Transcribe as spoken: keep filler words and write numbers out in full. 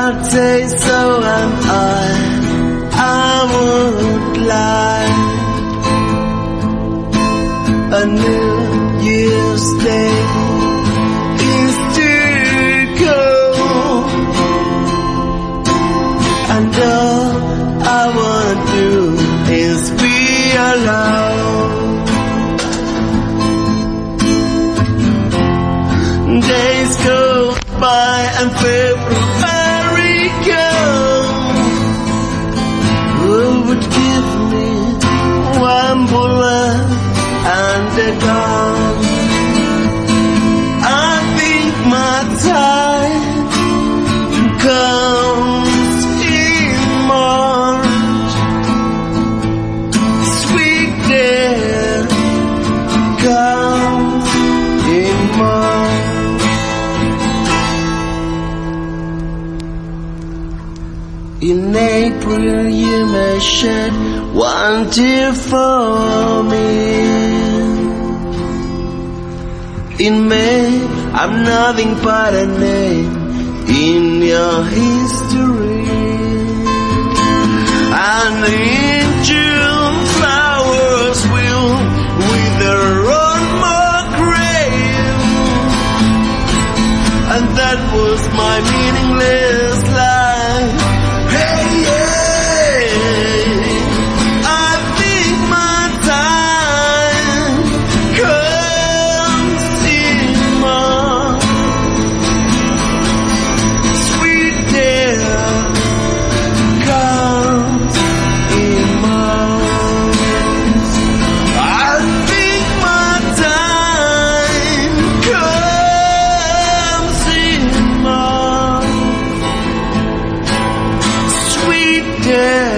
I'd say so, and I, I won't lie. A New Year's Day is too cold, and all I wanna do is be alone. Days go by and February comes. Who would give me one bullet and a gun? I think my time comes in March. Sweet death comes in March. In April you may shed one tear for me. In May I'm nothing but a name in your history. And in June flowers will wither on my grave. And that was my meaningless life. Hey, yeah, I think my time comes in March. Sweet death comes in March. I think my time comes in March. Sweet death.